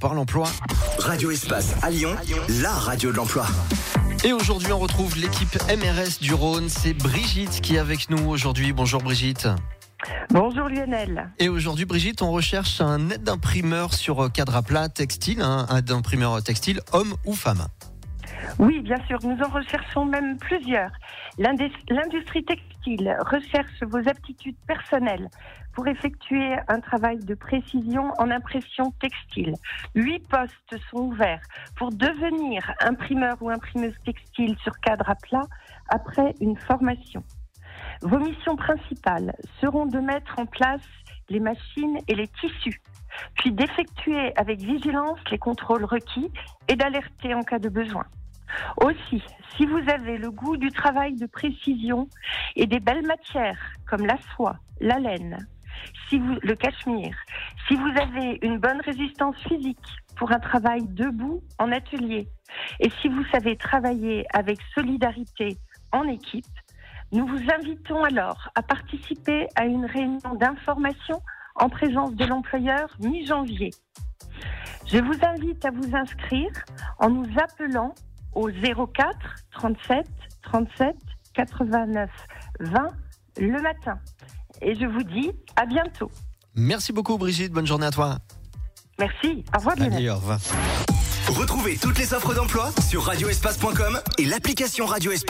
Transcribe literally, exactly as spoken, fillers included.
par l'emploi. Radio Espace à Lyon, la radio de l'emploi. Et aujourd'hui, on retrouve l'équipe M R S du Rhône. C'est Brigitte qui est avec nous aujourd'hui. Bonjour Brigitte. Bonjour Lionel. Et aujourd'hui, Brigitte, on recherche un aide d'imprimeur sur cadre à plat textile, hein, un aide d'imprimeur textile, homme ou femme. Oui, bien sûr, nous en recherchons même plusieurs. L'industrie textile recherche vos aptitudes personnelles pour effectuer un travail de précision en impression textile. Huit postes sont ouverts pour devenir imprimeur ou imprimeuse textile sur cadre à plat après une formation. Vos missions principales seront de mettre en place les machines et les tissus, puis d'effectuer avec vigilance les contrôles requis et d'alerter en cas de besoin. Aussi, si vous avez le goût du travail de précision et des belles matières comme la soie, la laine, si vous, le cachemire, si vous avez une bonne résistance physique pour un travail debout en atelier, et si vous savez travailler avec solidarité en équipe, nous vous invitons alors à participer à une réunion d'information en présence de l'employeur mi-janvier. Je vous invite à vous inscrire en nous appelant au zéro quatre trente-sept trente-sept quatre-vingt-neuf vingt le matin. Et je vous dis à bientôt. Merci beaucoup Brigitte, bonne journée à toi. Merci, au revoir Lionel. Allez, au revoir. Retrouvez toutes les offres d'emploi sur radio espace point com et l'application Radio Espace.